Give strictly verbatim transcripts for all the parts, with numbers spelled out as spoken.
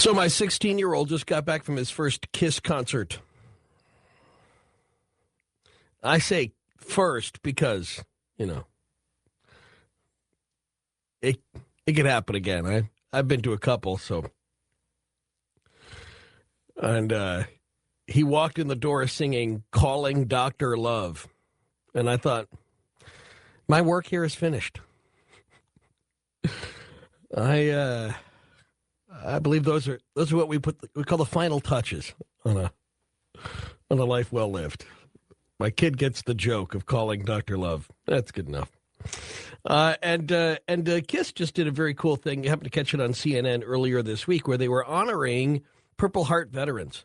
So my sixteen-year-old just got back from his first KISS concert. I say first because, you know, it it could happen again. I, I've been to a couple, so. And uh, he walked in the door singing Calling Doctor Love. And I thought, my work here is finished. I uh, I believe those are those are what we put the, we call the final touches on a on a life well lived. My kid gets the joke of calling Doctor Love. That's good enough. Uh, and uh, and uh, KISS just did a very cool thing. You happened to catch it on C N N earlier this week, where they were honoring Purple Heart veterans.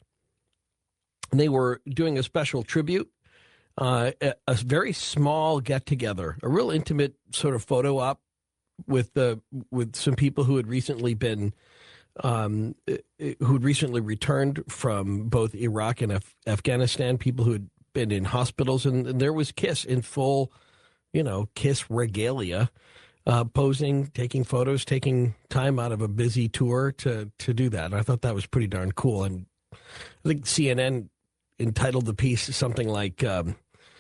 And they were doing a special tribute, uh, a, a very small get together, a real intimate sort of photo op with the with some people who had recently been um, who'd recently returned from both Iraq and Af- Afghanistan. People who had been in hospitals, and, and there was KISS in full, you know, KISS regalia, uh, posing, taking photos, taking time out of a busy tour to to do that. And I thought that was pretty darn cool. And I think C N N entitled the piece something like um,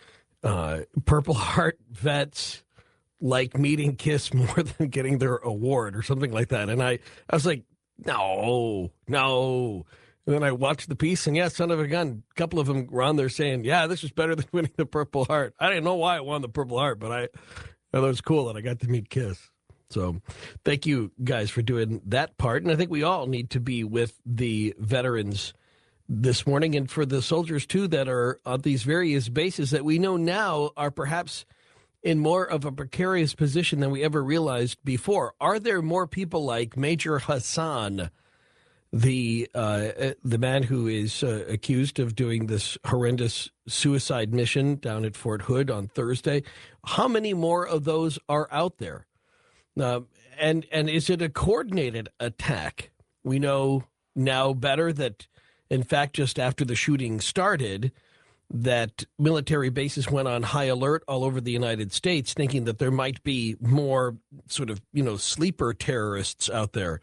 uh, Purple Heart vets like meeting KISS more than getting their award or something like that. And I, I was like, no, no. And then I watched the piece, and yeah, son of a gun, a couple of them were on there saying, yeah, this was better than winning the Purple Heart. I didn't know why I won the Purple Heart, but I, I thought it was cool that I got to meet KISS. So thank you guys for doing that part. And I think we all need to be with the veterans this morning, and for the soldiers, too, that are on these various bases that we know now are perhaps in more of a precarious position than we ever realized before. Are there more people like Major Hassan, the uh, the man who is uh, accused of doing this horrendous suicide mission down at Fort Hood on Thursday? How many more of those are out there? Uh, and and is it a coordinated attack? We know now better that, in fact, just after the shooting started, that military bases went on high alert all over the United States, thinking that there might be more sort of, you know, sleeper terrorists out there.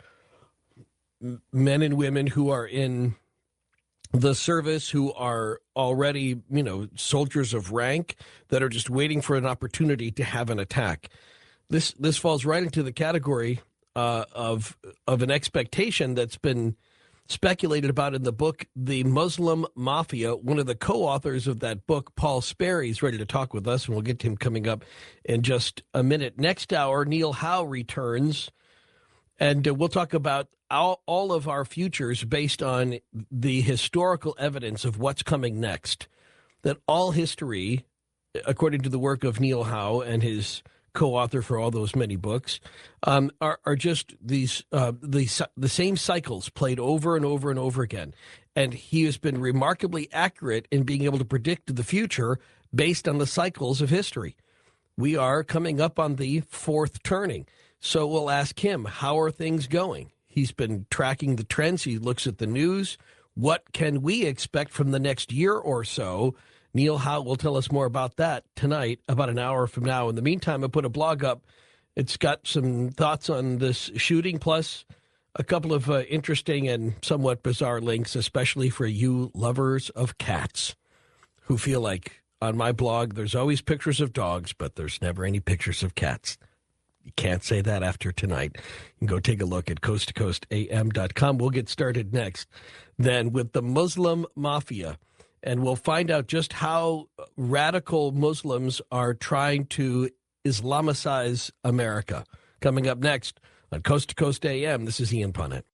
Men and women who are in the service, who are already, you know, soldiers of rank that are just waiting for an opportunity to have an attack. This this falls right into the category uh, of of an expectation that's been speculated about in the book, The Muslim Mafia. One of the co-authors of that book, Paul Sperry, is ready to talk with us, and we'll get to him coming up in just a minute. Next hour, Neil Howe returns, and uh, we'll talk about all, all of our futures based on the historical evidence of what's coming next. That all history, according to the work of Neil Howe and his co-author for all those many books, um, are, are just these uh, the, the same cycles played over and over and over again. And he has been remarkably accurate in being able to predict the future based on the cycles of history. We are coming up on the fourth turning. So we'll ask him, how are things going? He's been tracking the trends. He looks at the news. What can we expect from the next year or so? Neil Howe will tell us more about that tonight, about an hour from now. In the meantime, I put a blog up. It's got some thoughts on this shooting, plus a couple of uh, interesting and somewhat bizarre links, especially for you lovers of cats who feel like on my blog there's always pictures of dogs, but there's never any pictures of cats. You can't say that after tonight. You can go take a look at coast to coast a m dot com. We'll get started next then with the Muslim Mafia. And we'll find out just how radical Muslims are trying to Islamicize America. Coming up next on Coast to Coast A M, this is Ian Punnett.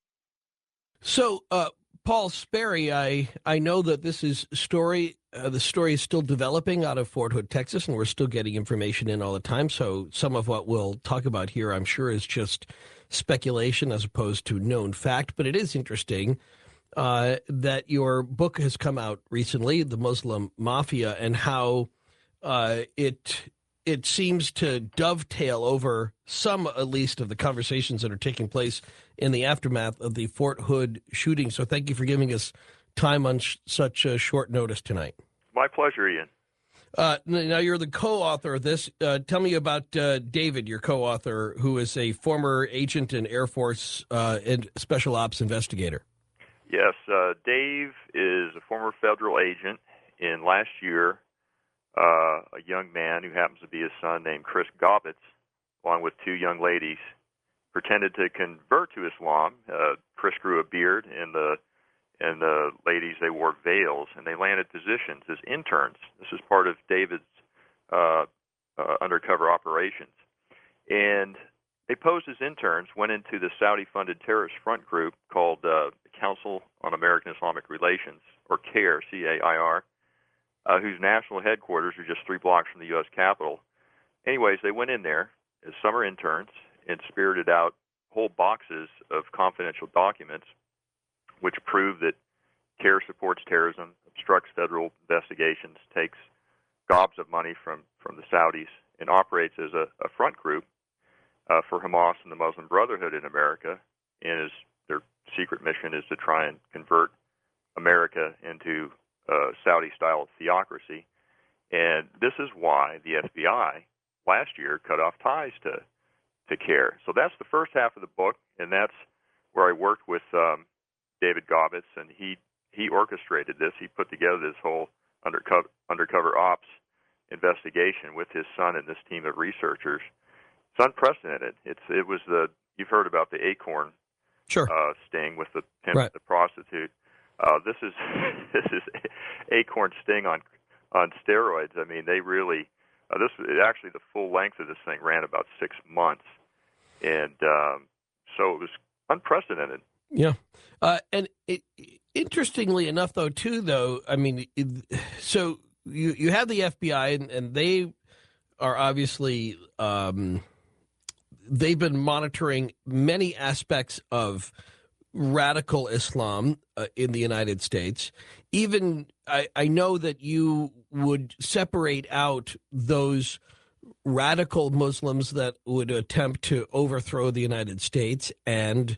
So, uh, Paul Sperry, I, I know that this is story. Uh, the story is still developing out of Fort Hood, Texas, and we're still getting information in all the time. So some of what we'll talk about here, I'm sure, is just speculation as opposed to known fact. But it is interesting Uh, that your book has come out recently, The Muslim Mafia, and how uh, it it seems to dovetail over some, at least, of the conversations that are taking place in the aftermath of the Fort Hood shooting. So thank you for giving us time on sh- such a short notice tonight. My pleasure, Ian. Uh, now, you're the co-author of this. Uh, tell me about uh, David, your co-author, who is a former agent and Air Force uh, and special ops investigator. Yes, uh, Dave is a former federal agent. In last year, uh, a young man who happens to be his son named Chris Gobbets, along with two young ladies, pretended to convert to Islam. Uh, Chris grew a beard, and the and the ladies, they wore veils, and they landed positions as interns. This is part of David's uh, uh, undercover operations. And they posed as interns, went into the Saudi-funded terrorist front group called uh, the Council on American Islamic Relations, or CAIR, C A I R, uh, whose national headquarters are just three blocks from the U S Capitol. Anyways, they went in there as summer interns and spirited out whole boxes of confidential documents which prove that CAIR supports terrorism, obstructs federal investigations, takes gobs of money from, from the Saudis, and operates as a, a front group uh, for Hamas and the Muslim Brotherhood in America. And is, their secret mission is to try and convert America into uh, Saudi-style theocracy. And this is why the F B I last year cut off ties to, to CAIR. So that's the first half of the book, and that's where I worked with um, David Gobbets, and he, he orchestrated this. He put together this whole undercover, undercover ops investigation with his son and this team of researchers. It's unprecedented. It's it was the you've heard about the Acorn sure. uh, sting with the pimp, right. the prostitute. Uh, this is this is Acorn sting on on steroids. I mean, they really uh, this actually the full length of this thing ran about six months, and um, so it was unprecedented. Yeah, uh, and it, interestingly enough, though, too, though, I mean, it, so you you have the F B I, and, and they are obviously um, they've been monitoring many aspects of radical Islam uh, in the United States. Even I, I know that you would separate out those radical Muslims that would attempt to overthrow the United States and,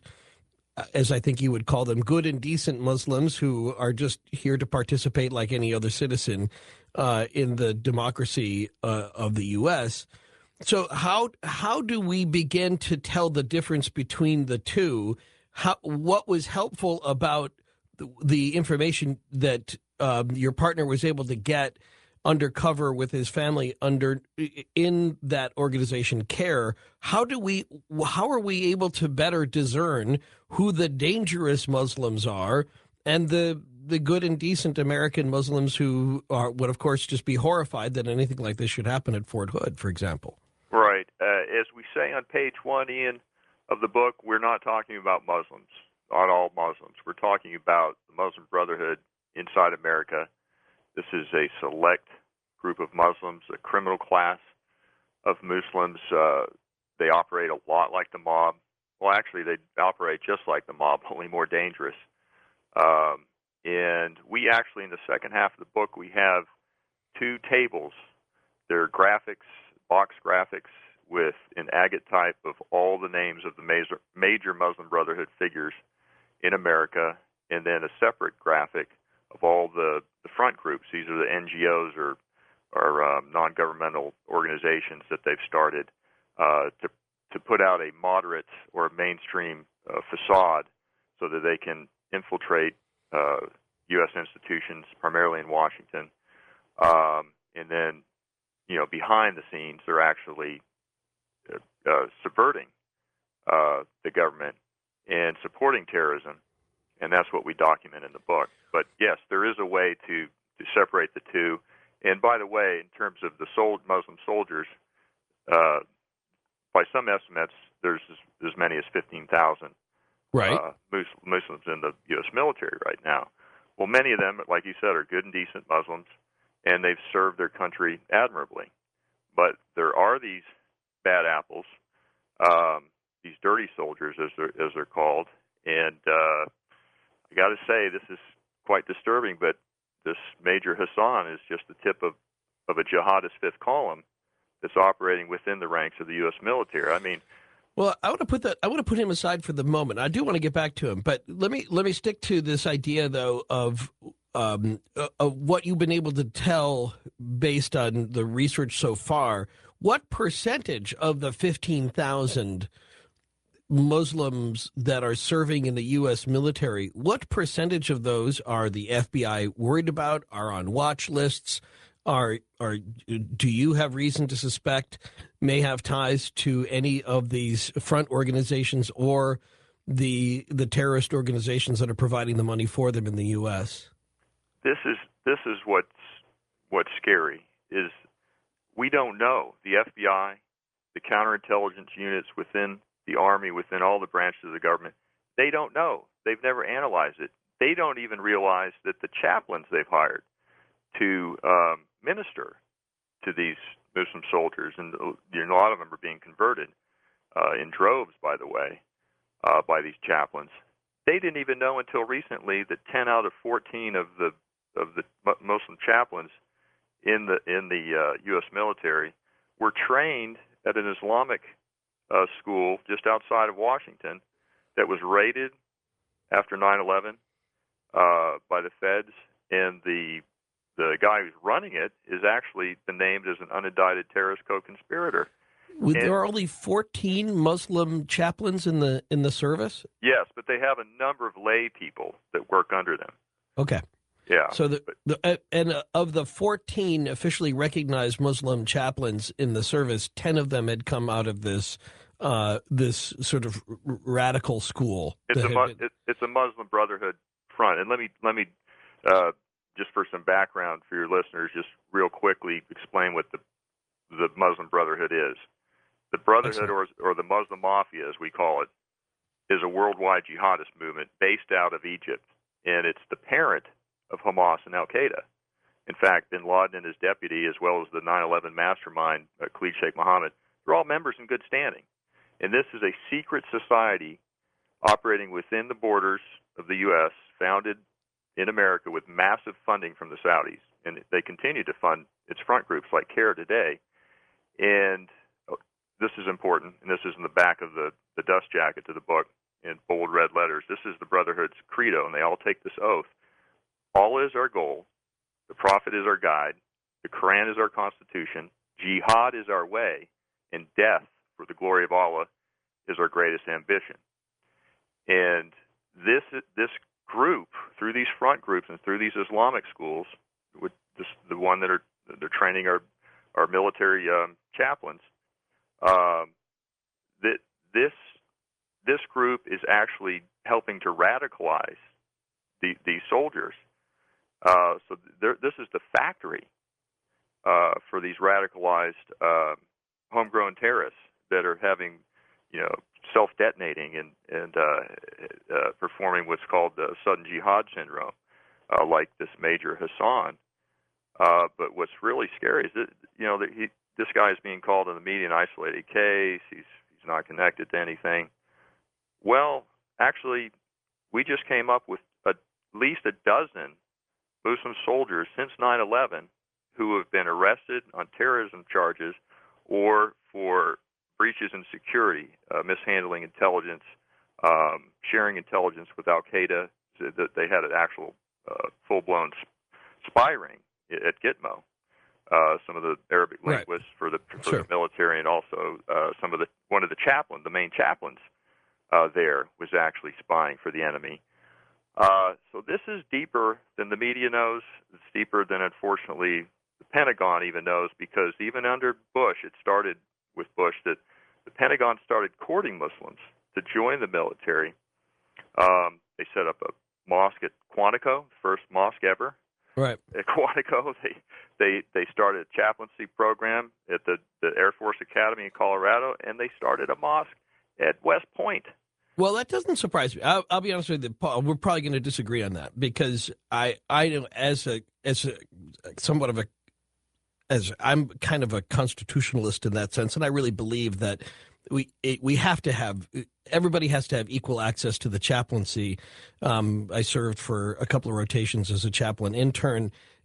as I think you would call them, good and decent Muslims who are just here to participate like any other citizen uh, in the democracy uh, of the U S. So how how do we begin to tell the difference between the two? How, what was helpful about the, the information that um, your partner was able to get undercover with his family under in that organization CAIR? How do we how are we able to better discern who the dangerous Muslims are and the the good and decent American Muslims who are, would of course just be horrified that anything like this should happen at Fort Hood, for example? Right. Uh, as we say on page one, Ian, of the book, we're not talking about Muslims, not all Muslims. We're talking about the Muslim Brotherhood inside America. This is a select group of Muslims, a criminal class of Muslims. Uh, they operate a lot like the mob. Well, actually, they operate just like the mob, only more dangerous. Um, and we actually, in the second half of the book, we have two tables. They're graphics, box graphics, with an agate type of all the names of the major, major Muslim Brotherhood figures in America, and then a separate graphic of all the, the front groups. These are the N G Os or, or um, non-governmental organizations that they've started uh, to, to put out a moderate or a mainstream uh, facade so that they can infiltrate uh, U S institutions, primarily in Washington. Um, and then, you know, behind the scenes, they're actually Uh, uh, subverting uh, the government and supporting terrorism, and that's what we document in the book. But yes, there is a way to, to separate the two. And by the way, in terms of the sold Muslim soldiers, uh, by some estimates, there's as, as many as fifteen thousand right. uh, Mus- Muslims in the U S military right now. Well, many of them, like you said, are good and decent Muslims, and they've served their country admirably. But there are these bad apples, um, these dirty soldiers, as they're, as they're called. And uh, I got to say, this is quite disturbing, but this Major Hassan is just the tip of, of a jihadist fifth column that's operating within the ranks of the U S military. I mean, well, I want to put that. I want to put him aside for the moment. I do want to get back to him, but let me let me stick to this idea, though, of um, uh, uh, what you've been able to tell based on the research so far, what percentage of the fifteen thousand Muslims that are serving in the U S military, what percentage of those are the F B I worried about, are on watch lists, are are do you have reason to suspect may have ties to any of these front organizations or the the terrorist organizations that are providing the money for them in the U S? This is this is what's what's scary is we don't know. The F B I, the counterintelligence units within the Army, within all the branches of the government, they don't know. They've never analyzed it. They don't even realize that the chaplains they've hired to um, minister to these Muslim soldiers, and you know, a lot of them are being converted uh, in droves, by the way, uh, by these chaplains. They didn't even know until recently that ten out of fourteen of the of the Muslim chaplains in the in the uh, U S military were trained at an Islamic uh, school just outside of Washington that was raided after nine eleven uh, by the feds, and the the guy who's running it is actually been named as an unindicted terrorist co-conspirator. Would And, there are only fourteen Muslim chaplains in the in the service? yes, but they have a number of lay people that work under them. Okay. Yeah. So the, the uh, and uh, of the fourteen officially recognized Muslim chaplains in the service, ten of them had come out of this uh, this sort of r- radical school. It's that a had mu- been- it, it's a Muslim Brotherhood front, and let me let me uh, just for some background for your listeners, just real quickly explain what the the Muslim Brotherhood is. The Brotherhood, or or the Muslim Mafia, as we call it, is a worldwide jihadist movement based out of Egypt, and it's the parent of Hamas and Al Qaeda. In fact, Bin Laden and his deputy, as well as the nine eleven mastermind, uh, Khalid Sheikh Mohammed, they're all members in good standing. And this is a secret society operating within the borders of the U S, founded in America with massive funding from the Saudis. And they continue to fund its front groups like CARE today. And this is important, and this is in the back of the, the dust jacket to the book in bold red letters. This is the Brotherhood's credo, and they all take this oath. Allah is our goal, the Prophet is our guide, the Quran is our constitution, jihad is our way, and death for the glory of Allah is our greatest ambition. And this this group, through these front groups and through these Islamic schools, with this, the one that are they're training our our military um, chaplains, um, that this this group is actually helping to radicalize the, these soldiers. Uh, so this is the factory uh, for these radicalized uh, homegrown terrorists that are having, you know, self-detonating and and uh, uh, performing what's called the sudden jihad syndrome, uh, like this Major Hassan. Uh, but what's really scary is that, you know, that he, this guy is being called in the media an isolated case. He's he's not connected to anything. Well, actually, we just came up with at least a dozen Muslim soldiers since nine eleven who have been arrested on terrorism charges or for breaches in security, uh, mishandling intelligence, um, sharing intelligence with Al Qaeda. So that they had an actual uh, full-blown spy ring at Gitmo. Uh, some of the Arabic linguists right. for the for sure. the military, and also uh, some of the one of the chaplain, the main chaplains uh, there was actually spying for the enemy. Uh, so this is deeper than the media knows. It's deeper than, unfortunately, the Pentagon even knows, because even under Bush, it started with Bush that the Pentagon started courting Muslims to join the military. Um, they set up a mosque at Quantico, the first mosque ever. Right. At Quantico, they they they started a chaplaincy program at the, the Air Force Academy in Colorado, and they started a mosque at West Point. Well, that doesn't surprise me. I'll, I'll be honest with you, Paul. We're probably going to disagree on that, because I I know as a as a somewhat of a as I'm kind of a constitutionalist in that sense, and I really believe that we it, we have to have everybody has to have equal access to the chaplaincy. Um, I served for a couple of rotations as a chaplain intern,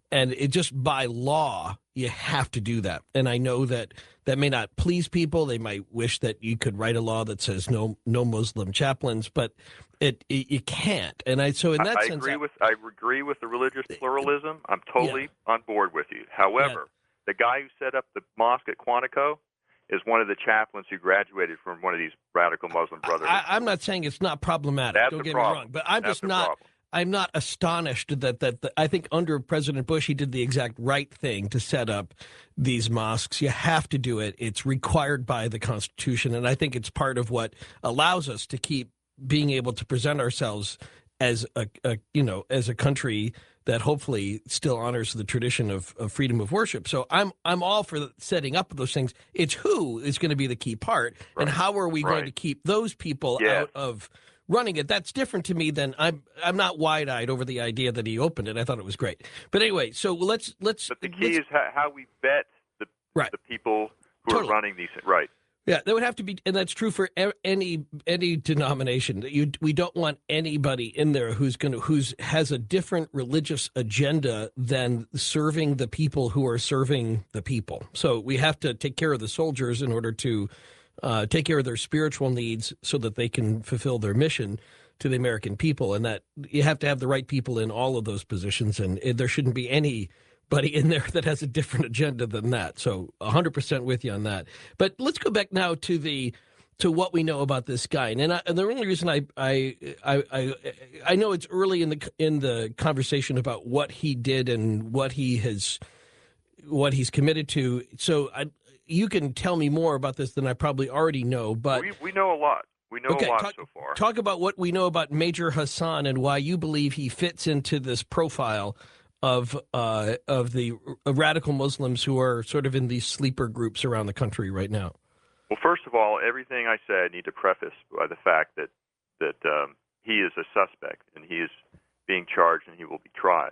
And it just by law, you have to do that. And I know that that may not please people. They might wish that you could write a law that says no no Muslim chaplains, but it, it you can't. And I so in that I, I sense, agree I, with I agree with the religious pluralism. I'm totally yeah. on board with you. However, yeah. the guy who set up the mosque at Quantico is one of the chaplains who graduated from one of these radical Muslim brotherhoods. I, I'm not saying it's not problematic. That's Don't a get problem. me wrong, but I'm That's just not. Problem. I'm not astonished that, that that I think under President Bush he did the exact right thing to set up these mosques. You have to do it. It's required by the Constitution, and I think it's part of what allows us to keep being able to present ourselves as a, a you know as a country that hopefully still honors the tradition of, of freedom of worship. So I'm I'm all for setting up those things. It's who is going to be the key part, right. and how are we right. going to keep those people yes. out of running it. That's different to me than I'm I'm not wide-eyed over the idea that he opened it. I thought it was great. But anyway, so let's let's But the key is how, how we vet the right. the people who totally. are running these right. Yeah, that would have to be, and that's true for any any denomination. You, we don't want anybody in there who's going to who's has a different religious agenda than serving the people who are serving the people. So we have to take care of the soldiers in order to uh, take care of their spiritual needs, so that they can fulfill their mission to the American people. And that you have to have the right people in all of those positions, and there shouldn't be any. Buddy in there that has a different agenda than that. So one hundred percent with you on that. But let's go back now to the to what we know about this guy. And, I, and the only reason I, I I I I know it's early in the in the conversation about what he did and what he has what he's committed to. So I, you can tell me more about this than I probably already know. But we we know a lot. We know okay, a lot talk, so far. Talk about what we know about Major Hassan and why you believe he fits into this profile of uh, of the radical Muslims who are sort of in these sleeper groups around the country right now. Well, first of all, everything I say I need to preface by the fact that that um, he is a suspect and he is being charged and he will be tried.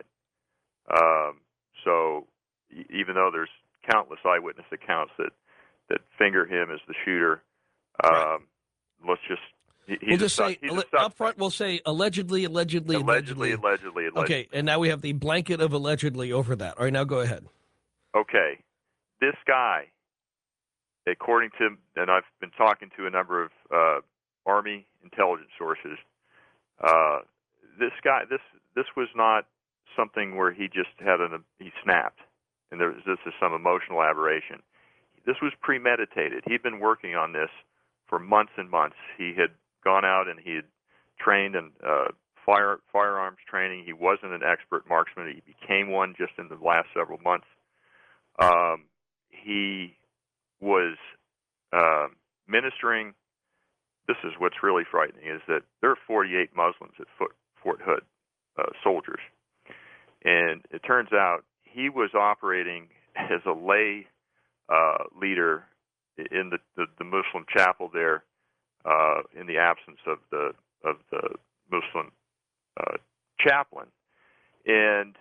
Um, so even though there's countless eyewitness accounts that, that finger him as the shooter, um, right. let's just He, we'll just a, say up front. We'll say allegedly, allegedly, allegedly, allegedly, allegedly, allegedly. Okay, and now we have the blanket of allegedly over that. All right, now go ahead. Okay, this guy, according to, and I've been talking to a number of uh, Army intelligence sources. Uh, this guy, this this was not something where he just had an he snapped, and there, this is some emotional aberration. This was premeditated. He'd been working on this for months and months. He had gone out and he had trained in uh, fire firearms training. He wasn't an expert marksman. He became one just in the last several months. Um, he was uh, ministering. This is what's really frightening: is that there are forty-eight Muslims at Fort, Fort Hood, uh, soldiers, and it turns out he was operating as a lay uh, leader in the, the, the Muslim chapel there, uh, in the absence of the of the Muslim uh, chaplain, and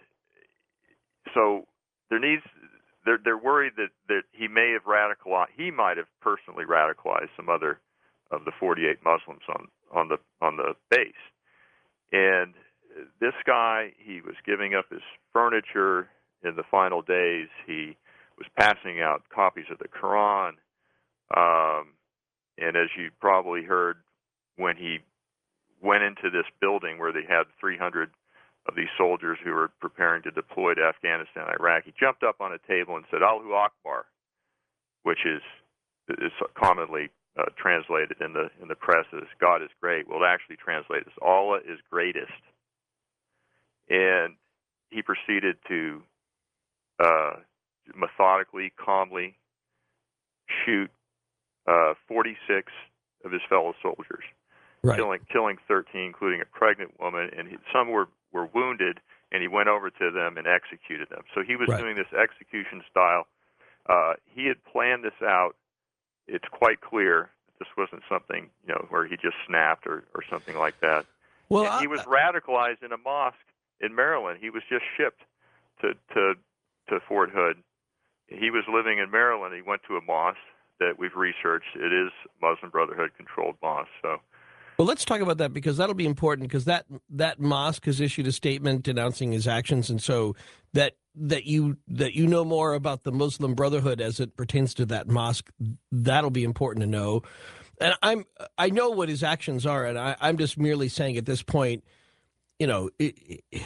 so there needs they're they're worried that, that he may have radicalized he might have personally radicalized some other of the forty-eight Muslims on on the on the base, and this guy, he was giving up his furniture in the final days. He was passing out copies of the Quran. Um, and as you probably heard, when he went into this building where they had three hundred of these soldiers who were preparing to deploy to Afghanistan, Iraq, he jumped up on a table and said, Allahu Akbar, which is, is commonly uh, translated in the in the press as God is great. Well, it actually translates as Allah is greatest. And he proceeded to uh, methodically, calmly shoot uh, forty-six of his fellow soldiers, right. killing killing thirteen, including a pregnant woman, and he, some were, were wounded, and he went over to them and executed them. So he was right. doing this execution style. Uh, he had planned this out. It's quite clear that this wasn't something, you know, where he just snapped or, or something like that. Well, and I, he was radicalized in a mosque in Maryland. He was just shipped to, to, to Fort Hood. He was living in Maryland. He went to a mosque that we've researched. It is Muslim Brotherhood controlled mosque. So Well, let's talk about that because that'll be important because that that mosque has issued a statement denouncing his actions, and so that that you that you know more about the Muslim Brotherhood as it pertains to that mosque, that'll be important to know. And I'm I know what his actions are, and I, I'm just merely saying at this point, you know, it, it,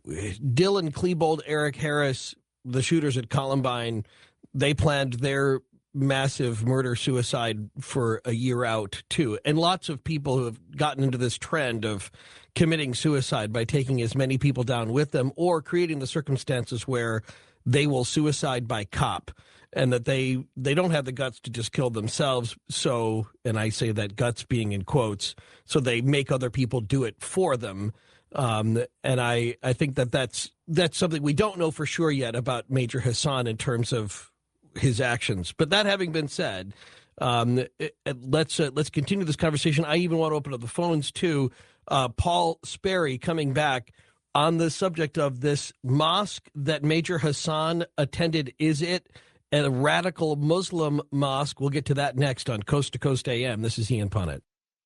Dylan Klebold, Eric Harris, the shooters at Columbine, they planned their massive murder suicide for a year out too, and lots of people who have gotten into this trend of committing suicide by taking as many people down with them or creating the circumstances where they will suicide by cop, and that they they don't have the guts to just kill themselves. So, and I say that guts being in quotes, so they make other people do it for them. Um, and I, I think that that's that's something we don't know for sure yet about Major Hassan in terms of his actions. But that having been said, um, it, it, let's uh, let's continue this conversation. I even want to open up the phones too. Uh, Paul Sperry coming back on the subject of this mosque that Major Hassan attended. Is it a radical Muslim mosque? We'll get to that next on Coast to Coast A M. This is Ian Punnett.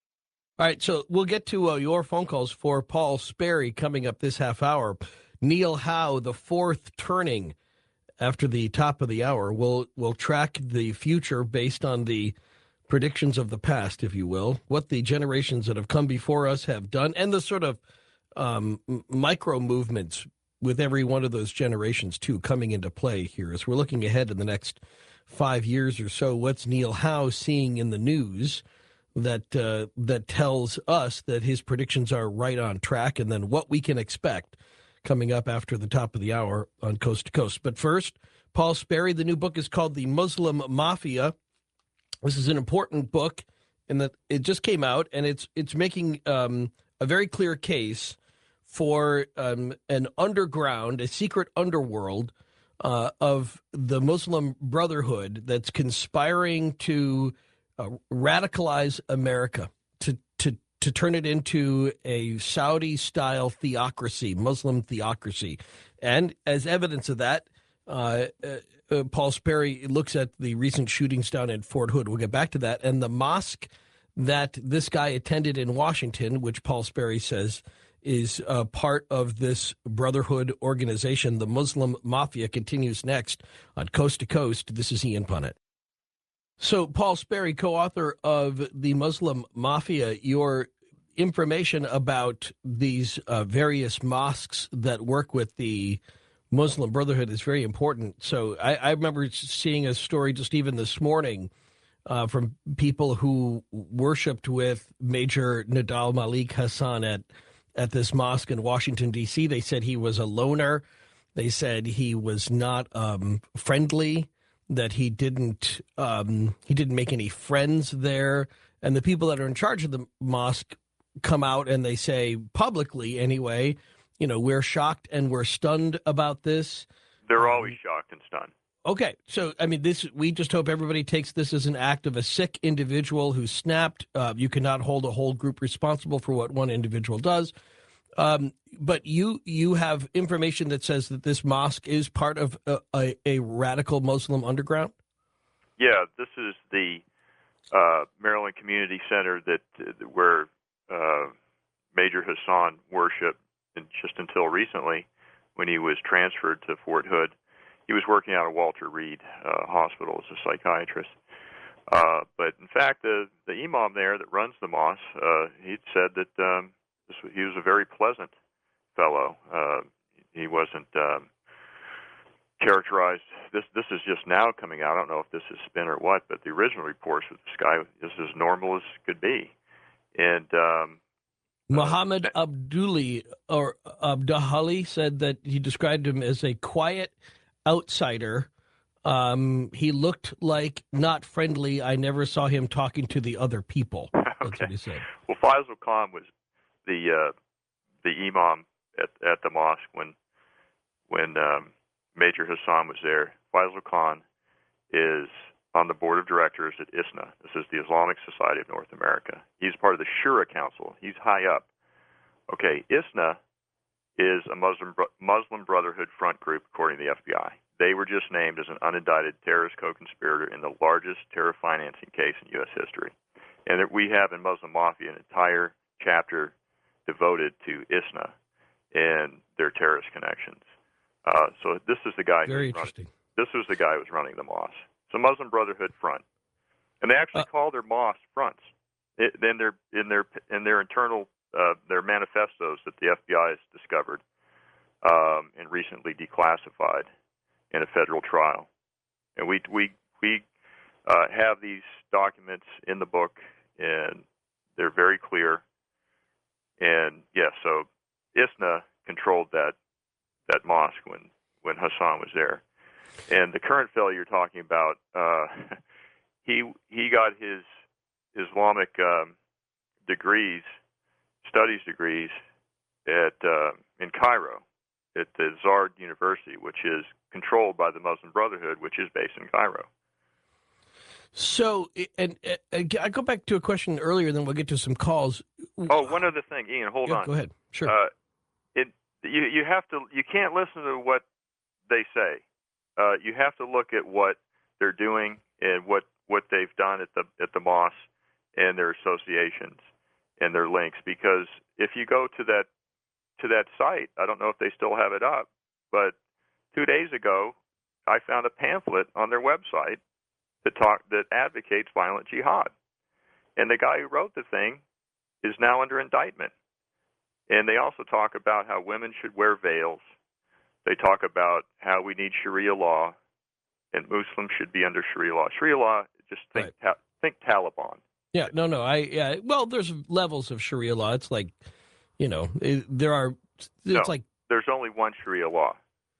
All right, so we'll get to uh, your phone calls for Paul Sperry coming up this half hour. Neil Howe, the fourth turning after the top of the hour. We'll, we'll track the future based on the predictions of the past, if you will, what the generations that have come before us have done, and the sort of um, micro movements with every one of those generations, too, coming into play here. As we're looking ahead in the next five years or so, what's Neil Howe seeing in the news that uh, that tells us that his predictions are right on track, and then what we can expect coming up after the top of the hour on Coast to Coast. But first, Paul Sperry, the new book is called The Muslim Mafia. This is an important book in that it just came out, and it's it's making um, a very clear case for um, an underground, a secret underworld uh, of the Muslim Brotherhood that's conspiring to Uh, radicalize America, to to to turn it into a Saudi-style theocracy, Muslim theocracy. And as evidence of that, uh, uh, uh, Paul Sperry looks at the recent shootings down in Fort Hood. We'll get back to that. And the mosque that this guy attended in Washington, which Paul Sperry says is uh, part of this Brotherhood organization, the Muslim Mafia, continues next on Coast to Coast. This is Ian Punnett. So, Paul Sperry, co-author of The Muslim Mafia, your information about these uh, various mosques that work with the Muslim Brotherhood is very important. So I, I remember seeing a story just even this morning uh, from people who worshipped with Major Nidal Malik Hassan at, at this mosque in Washington, D C. They said he was a loner. They said he was not um, friendly, that he didn't um, he didn't make any friends there. And the people that are in charge of the mosque come out and they say publicly anyway, you know, we're shocked and we're stunned about this. They're always shocked and stunned. Okay. So, I mean, this, we just hope everybody takes this as an act of a sick individual who snapped. Uh, you cannot hold a whole group responsible for what one individual does. Um, but you you have information that says that this mosque is part of a, a, a radical Muslim underground? Yeah, this is the uh, Maryland Community Center that uh, where uh, Major Hassan worshipped, and just until recently, when he was transferred to Fort Hood. He was working out of Walter Reed uh, Hospital as a psychiatrist. Uh, but in fact, the the imam there that runs the mosque, uh, he said that um, this, he was a very pleasant fellow. Uh, he wasn't um, characterized. This this is just now coming out. I don't know if this is spin or what, but the original reports with this guy is as normal as could be. And um, Muhammad uh, Abduli or Abdahali said that he described him as a quiet outsider. Um, he looked like not friendly. I never saw him talking to the other people. That's okay. what he said. Well, Faisal Khan was the uh, the imam at at the mosque when when um, Major Hassan was there. Faisal Khan is on the board of directors at I S N A. This is the Islamic Society of North America. He's part of the Shura Council. He's high up. Okay, I S N A is a Muslim Muslim Brotherhood front group, according to the F B I. They were just named as an unindicted terrorist co-conspirator in the largest terror financing case in U S history. And we have in Muslim Mafia an entire chapter devoted to ISNA and their terrorist connections. Uh, so this is the guy. Very who was interesting. running, this was the guy who was running the mosque. It's a Muslim Brotherhood front, and they actually Uh, call their mosques fronts. It, in their in their in their internal uh, their manifestos that the F B I has discovered um, and recently declassified in a federal trial. And we we we uh, have these documents in the book, and they're very clear. And yes, yeah, so ISNA controlled that that mosque when when Hassan was there. And the current fellow you're talking about, uh, he he got his Islamic um, degrees, studies degrees, at uh, in Cairo, at the Zard University, which is controlled by the Muslim Brotherhood, which is based in Cairo. So, and, and I go back to a question earlier, then we'll get to some calls. Oh, one other thing, Ian, hold yeah, on. Go ahead. Sure. Uh, it you you have to you can't listen to what they say. Uh, you have to look at what they're doing and what, what they've done at the at the mosque and their associations and their links. Because if you go to that to that site, I don't know if they still have it up, but two days ago, I found a pamphlet on their website that talk that advocates violent jihad, and the guy who wrote the thing is now under indictment. And they also talk about how women should wear veils. They talk about how we need Sharia law, and Muslims should be under Sharia law. Sharia law, just think Right. ta- think Taliban. Yeah, no, no. I yeah. Well, there's levels of Sharia law. It's like, you know, it, there are. It's No, like there's only one Sharia law.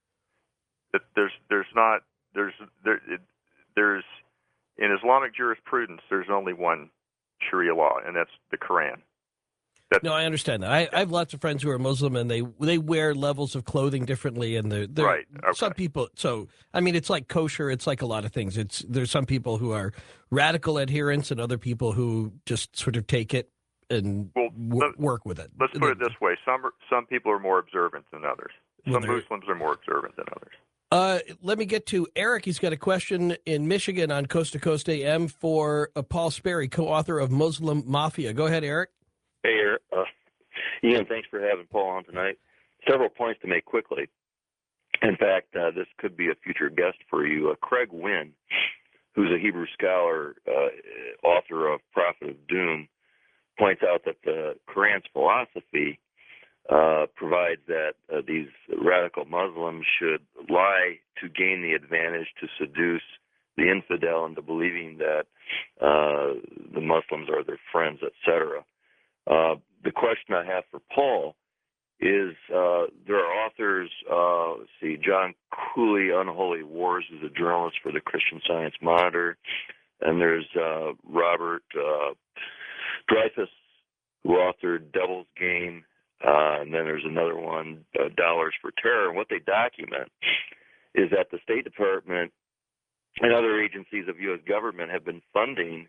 It, there's there's not there's there it, there's in Islamic jurisprudence there's only one Sharia law, and that's the Quran. That's, no, I understand that. I, I have lots of friends who are Muslim, and they they wear levels of clothing differently, and they're, they're right. Okay. Some people. So I mean, it's like kosher. It's like a lot of things. It's there's some people who are radical adherents, and other people who just sort of take it and well, w- let, work with it. Let's put it this way: some are, some people are more observant than others. Well, Some there- Muslims are more observant than others. Uh, let me get to Eric. He's got a question in Michigan on Coast to Coast A M for uh, Paul Sperry, co-author of Muslim Mafia. Go ahead, Eric. Hey, Eric. Uh, Ian, thanks for having Paul on tonight. Several points to make quickly. In fact, uh, this could be a future guest for you. Uh, Craig Wynn, who's a Hebrew scholar, uh, author of Prophet of Doom, points out that the Quran's philosophy uh, provides that uh, these radical Muslims should lie to gain the advantage to seduce the infidel into believing that uh, the Muslims are their friends, et cetera. Uh, the question I have for Paul is uh, there are authors, uh, let's see, John Cooley, Unholy Wars, is a journalist for the Christian Science Monitor, and there's uh, Robert uh, Dreyfus, who authored Devil's Game, uh, and then there's another one, uh, Dollars for Terror. And what they document is that the State Department and other agencies of U S government have been funding,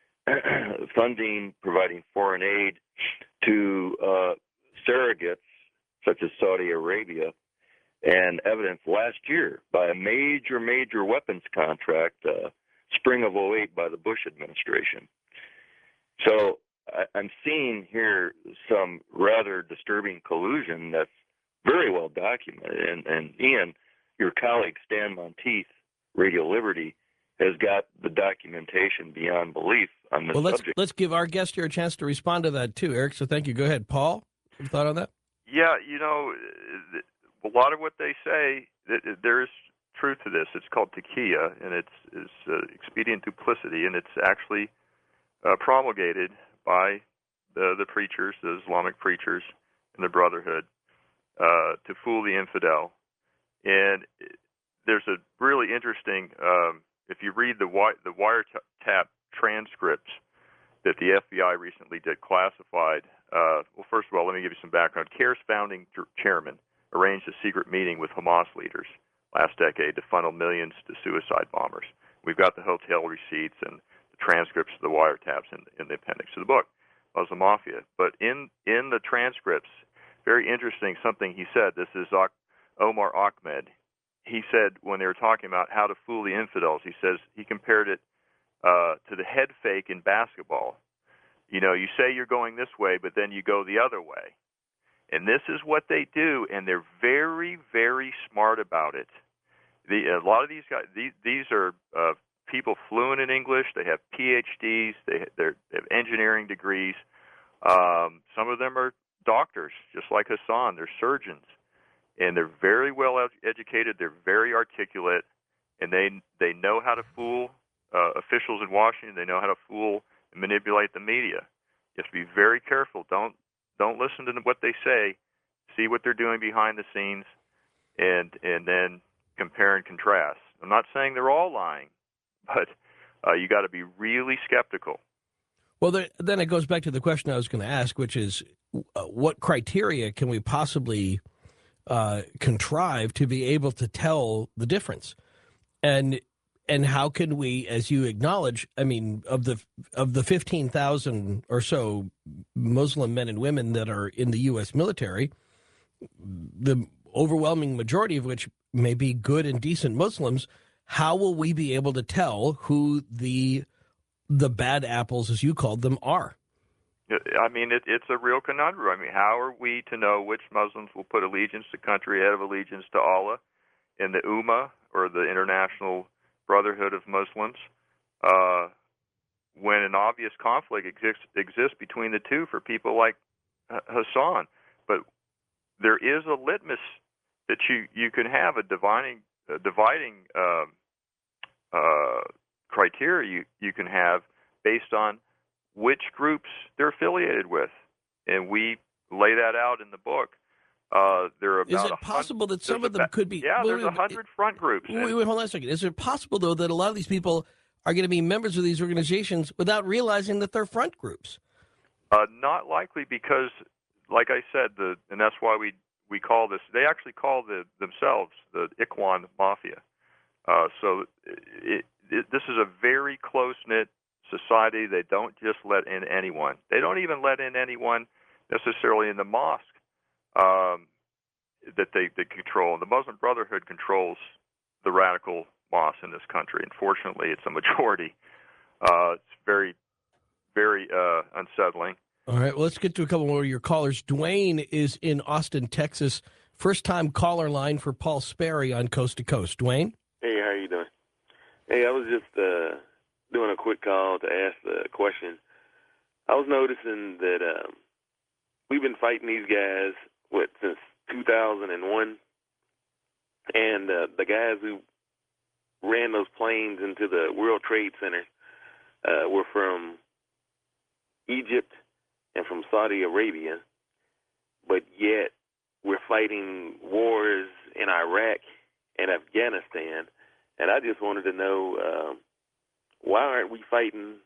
funding, providing foreign aid to uh, surrogates such as Saudi Arabia, and evidence last year by a major, major weapons contract, uh, spring of oh eight by the Bush administration. So I, I'm seeing here some rather disturbing collusion that's very well documented. And, and Ian, your colleague Stan Monteith, Radio Liberty, has got the documentation beyond belief on this Well, let's subject. let's give our guest here a chance to respond to that too, Eric. So thank you. Go ahead, Paul. Have a thought on that? Yeah, you know, a lot of what they say, there is truth to this. It's called taqiyya, and it's, it's uh, expedient duplicity, and it's actually uh, promulgated by the, the preachers, the Islamic preachers, and the Brotherhood uh, to fool the infidel. And there's a really interesting, um, if you read the wi- the wiretap transcripts that the F B I recently did classified. Uh, well, first of all, let me give you some background. CARE's founding chairman arranged a secret meeting with Hamas leaders last decade to funnel millions to suicide bombers. We've got the hotel receipts and the transcripts of the wiretaps in, in the appendix of the book, Muslim Mafia. But in, in the transcripts, very interesting, something he said, this is Omar Ahmed. He said when they were talking about how to fool the infidels, he says he compared it uh, to the head fake in basketball, You know, you say you're going this way, but then you go the other way. And this is what they do, and they're very, very smart about it. The, a lot of these guys, these, these are uh, people fluent in English. They have P H Ds. They, they're, they have engineering degrees. Um, some of them are doctors, just like Hassan. They're surgeons, and they're very well ed- educated. They're very articulate, and they they know how to fool uh, officials in Washington. They know how to fool and manipulate the media. You have to be very careful. Don't don't listen to what they say. See what they're doing behind the scenes, and and then compare and contrast. I'm not saying they're all lying, but uh, you got to be really skeptical. Well, there, then it goes back to the question I was going to ask, which is uh, what criteria can we possibly uh, contrive to be able to tell the difference? And and how can we, as you acknowledge, I mean, of the of the fifteen thousand or so Muslim men and women that are in the U S military, the overwhelming majority of which may be good and decent Muslims, how will we be able to tell who the the bad apples, as you called them, are? I mean, it, it's a real conundrum. I mean, how are we to know which Muslims will put allegiance to country ahead of allegiance to Allah in the Ummah, or the International Brotherhood of Muslims, uh, when an obvious conflict exists, exists between the two for people like Hassan? But there is a litmus that you, you can have, a dividing, a dividing uh, uh, criteria you, you can have based on which groups they're affiliated with. And we lay that out in the book. Uh, there are about Is it possible that some of them about, could be... Yeah, wait, there's a wait, hundred front groups. Wait, wait, hold on a second. Is it possible, though, that a lot of these people are going to be members of these organizations without realizing that they're front groups? Uh, not likely, because, like I said, the and that's why we we call this. They actually call the themselves the Ikhwan Mafia. Uh, so it, it, this is a very close knit society. They don't just let in anyone. They don't even let in anyone necessarily in the mosque um, that they, they control. The Muslim Brotherhood controls the radical mosques in this country. Unfortunately, it's a majority. Uh, it's very, very uh, unsettling. All right, well, let's get to a couple more of your callers. Dwayne is in Austin, Texas. First-time caller line for Paul Sperry on Coast to Coast. Dwayne? Hey, how you doing? Hey, I was just uh, doing a quick call to ask the question. I was noticing that um, we've been fighting these guys, what, since two thousand one, and uh, the guys who ran those planes into the World Trade Center uh, were from Egypt and from Saudi Arabia, but yet we're fighting wars in Iraq and Afghanistan, and I just wanted to know um, why aren't we fighting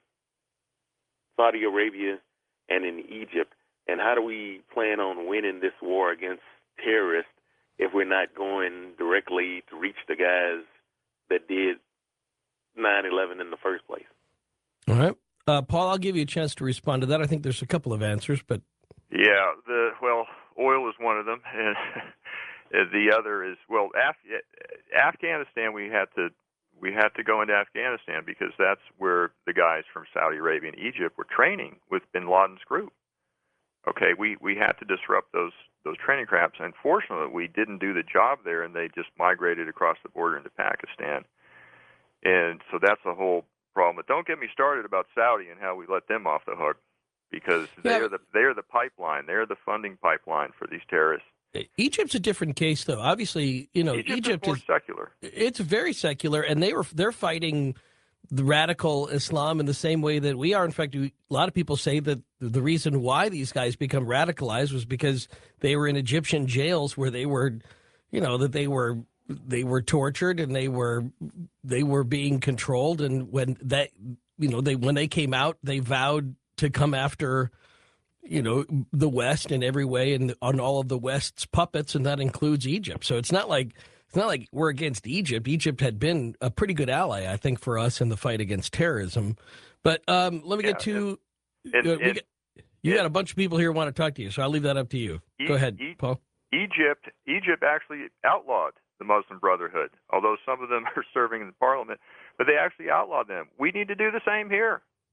Saudi Arabia and in Egypt, and how do we plan on winning this war against terrorists if we're not going directly to reach the guys that did nine eleven in the first place? All right. Uh, Paul, I'll give you a chance to respond to that. I think there's a couple of answers, but... Yeah, the well, oil is one of them, and the other is, well, Af- Afghanistan. We had to we had to go into Afghanistan because that's where the guys from Saudi Arabia and Egypt were training with Bin Laden's group. Okay, we, we had to disrupt those those training camps. Unfortunately, we didn't do the job there, and they just migrated across the border into Pakistan. And so that's a whole problem. But don't get me started about Saudi and how we let them off the hook, because Yeah. they're the they're the pipeline, they're the funding pipeline for these terrorists. Egypt's a different case, though. Obviously, you know, Egypt, Egypt is more is secular. It's very secular, and they were they're fighting the radical Islam in the same way that we are. In fact, we, a lot of people say that the reason why these guys become radicalized was because they were in Egyptian jails where they were, you know, that they were they were tortured and they were they were being controlled, and when that you know they when they came out, they vowed to come after, you know, the West in every way and on all of the West's puppets, and that includes Egypt. So it's not like it's not like we're against Egypt. Egypt had been a pretty good ally, I think, for us in the fight against terrorism. But um, let me Yeah, get to and- uh, and- we get, you and- got a bunch of people here who want to talk to you, so I'll leave that up to you. E- Go ahead, E- Paul. Egypt Egypt actually outlawed the Muslim Brotherhood, although some of them are serving in the parliament, but they actually outlawed them. We need to do the same here.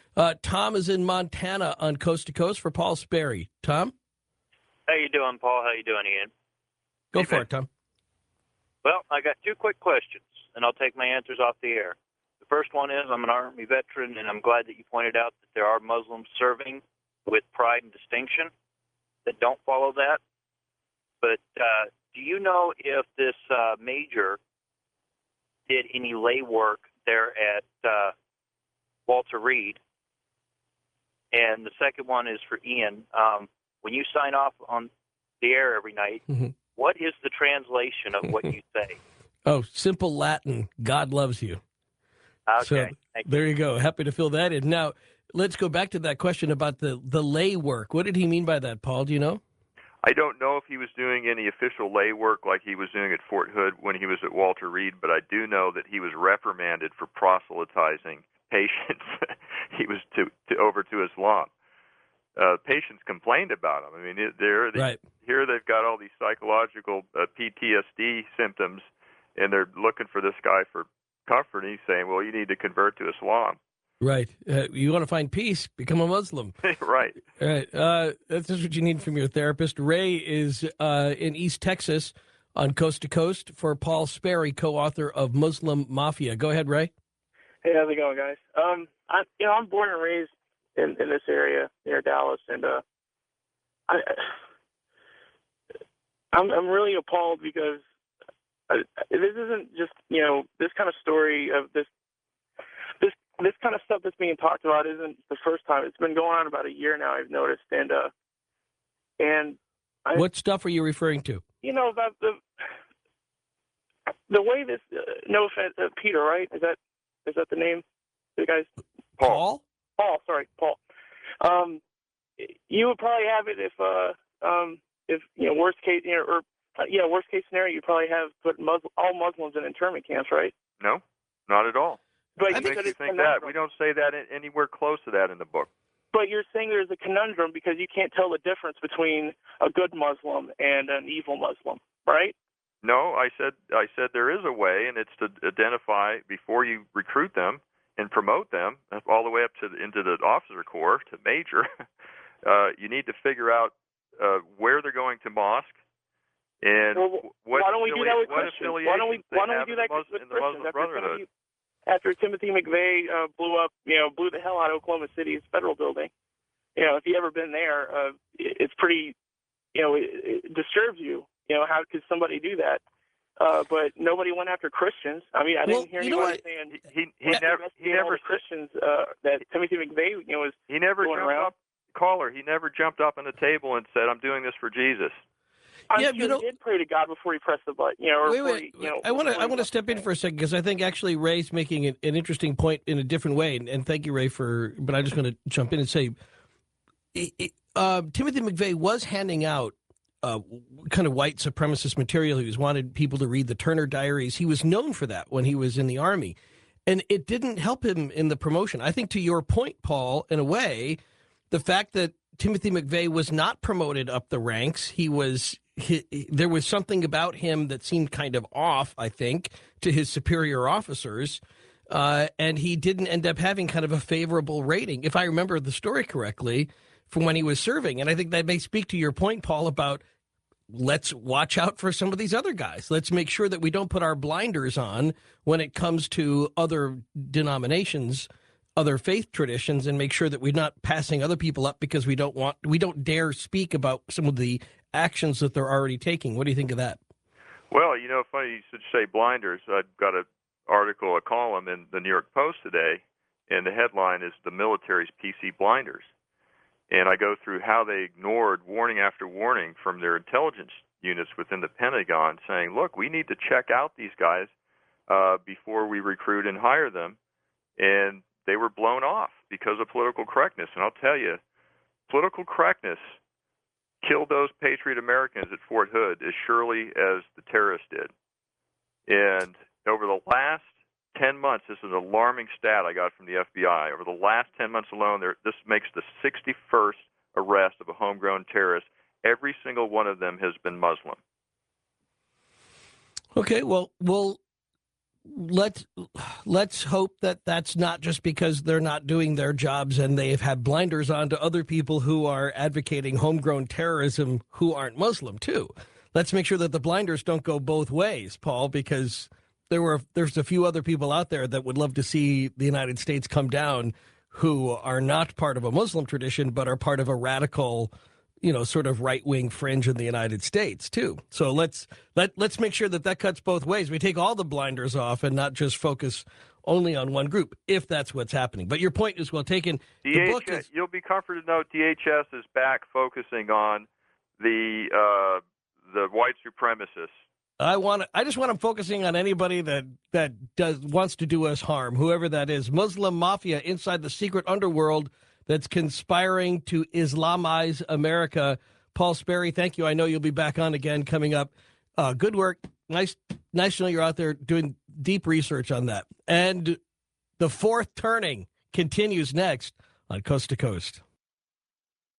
Uh, Tom is in Montana on Coast to Coast for Paul Sperry. Tom? How you doing, Paul? How you doing, Ian? Go Hey, for man. it, Tom. Well, I got two quick questions, and I'll take my answers off the air. The first one is, I'm an Army veteran, and I'm glad that you pointed out that there are Muslims serving with pride and distinction that don't follow that. But uh, do you know if this uh, major did any lay work there at uh, Walter Reed? And the second one is for Ian. Um, when you sign off on the air every night, Mm-hmm. what is the translation of what you say? Oh, simple Latin. God loves you. Okay. So Thank you. there you go. Happy to fill that in. Now, let's go back to that question about the, the lay work. What did he mean by that, Paul? Do you know? I don't know if he was doing any official lay work like he was doing at Fort Hood when he was at Walter Reed, but I do know that he was reprimanded for proselytizing patients. he was to, to over to Islam. Uh, patients complained about him. I mean, it, they're, they, Right. here they've got all these psychological uh, P T S D symptoms, and they're looking for this guy for comfort. And he's saying, well, you need to convert to Islam. Right. Uh, you want to find peace, become a Muslim. Right. All right. Uh, that's just what you need from your therapist. Ray is uh, in East Texas on Coast to Coast for Paul Sperry, co-author of Muslim Mafia. Go ahead, Ray. Hey, how's it going, guys? Um, I, you know, I'm born and raised in, in this area near Dallas, and uh, I, I'm I'm really appalled because I, this isn't just you know this kind of story of this this this kind of stuff that's being talked about isn't the first time. It's been going on about a year now. I've noticed, and uh, and I, What stuff are you referring to? you know about the the way this uh, no offense, uh, Peter, right? Is that is that the name? The guy's Paul? Paul, sorry, Paul. Um, you would probably have it if, uh, um, if you know, worst case, you know, or uh, yeah, worst case scenario, you probably have put Muslim, all Muslims in internment camps, right? No, not at all. But I you What said makes you it's think conundrum. that? We don't say that in, anywhere close to that in the book. But you're saying there's a conundrum because you can't tell the difference between a good Muslim and an evil Muslim, right? No, I said I said there is a way, and it's to identify before you recruit them and promote them all the way up to the, into the officer corps to major. uh, you need to figure out uh, where they're going to mosque and Well, what why don't we do that with what Christians? Why don't we affiliations they Why don't have we do in that the Mus- with in the Christians? Muslim After Brotherhood. Timothy, after Timothy McVeigh uh, blew up, you know, blew the hell out of Oklahoma City's federal building. You know, if you ever been there, uh, it's pretty, you know, it, it disturbs you. You know, how could somebody do that? Uh, but nobody went after Christians. I mean, I Well, didn't hear you know anybody what? saying He he, he let's never he investigate all never the Christians uh, that Timothy McVeigh, you know, was he never going jumped around. up caller. He never jumped up on the table and said, "I'm doing this for Jesus." I'm Yeah, sure you know- he did pray to God before he pressed the button. You know, or Wait, before wait. he, you know, I want to. before I he want to left step the in thing. for a second because I think actually Ray's making an, an interesting point in a different way, and, and thank you, Ray, for. But I'm just going to jump in and say, it, it, uh, Timothy McVeigh was handing out uh, kind of white supremacist material. He was wanted people to read the Turner Diaries. He was known for that when he was in the Army, and it didn't help him in the promotion. I think, to your point, Paul, in a way, the fact that Timothy McVeigh was not promoted up the ranks, he was. He, there was something about him that seemed kind of off, I think, to his superior officers, uh, and he didn't end up having kind of a favorable rating, if I remember the story correctly, from when he was serving. And I think that may speak to your point, Paul, about let's watch out for some of these other guys. Let's make sure that we don't put our blinders on when it comes to other denominations, other faith traditions, and make sure that we're not passing other people up because we don't want, we don't dare speak about some of the actions that they're already taking. What do you think of that? Well, you know, funny you should say blinders. I've got an article, a column in the New York Post today, and the headline is "The Military's P C Blinders." And I go through how they ignored warning after warning from their intelligence units within the Pentagon saying, look, we need to check out these guys uh, before we recruit and hire them. And they were blown off because of political correctness. And I'll tell you, political correctness killed those patriot Americans at Fort Hood as surely as the terrorists did. And over the last ten months, this is an alarming stat I got from the F B I. Over the last ten months alone, there, this makes the sixty-first arrest of a homegrown terrorist. Every single one of them has been Muslim. Okay, well, we'll let's let's hope that that's not just because they're not doing their jobs and they've had blinders on to other people who are advocating homegrown terrorism who aren't Muslim too. Let's make sure that the blinders don't go both ways, Paul, because there were there's a few other people out there that would love to see the United States come down who are not part of a Muslim tradition but are part of a radical, you know, sort of right-wing fringe in the United States too. So let's let let's make sure that that cuts both ways. We take all the blinders off and not just focus only on one group, if that's what's happening. But your point is well taken. D H S, the book is, you'll be comforted to know D H S is back focusing on the uh, the white supremacists. I want I just want them focusing on anybody that that does wants to do us harm, whoever that is. Muslim mafia inside the secret underworld that's conspiring to Islamize America. Paul Sperry, thank you. I know you'll be back on again coming up. Uh, good work. Nice, nice to know you're out there doing deep research on that. And the fourth turning continues next on Coast to Coast.